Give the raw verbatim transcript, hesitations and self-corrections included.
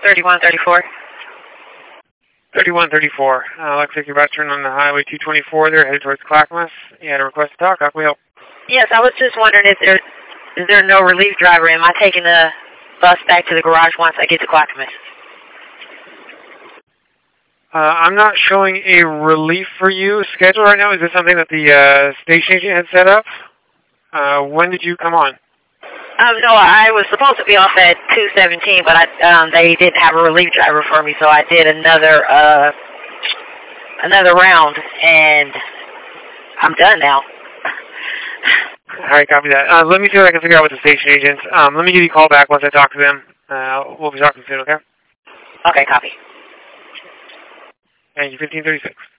thirty-one thirty-four. thirty-one thirty-four. Uh, looks like you're about to turn on the Highway two twenty-four there, headed towards Clackamas. You had a request to talk. How can we help? Yes, I was just wondering if there is there no relief driver? Am I taking the bus back to the garage once I get to Clackamas? Uh, I'm not showing a relief for you schedule right now. Is this something that the uh, station agent had set up? Uh, when did you come on? Um, no, I was supposed to be off at two seventeen, but I, um, they didn't have a relief driver for me, so I did another uh, another round, and I'm done now. All right, copy that. Uh, let me see what I can figure out with the station agents. Um, let me give you a call back once I talk to them. Uh, we'll be talking soon, okay? Okay, copy. Thank you, fifteen thirty-six.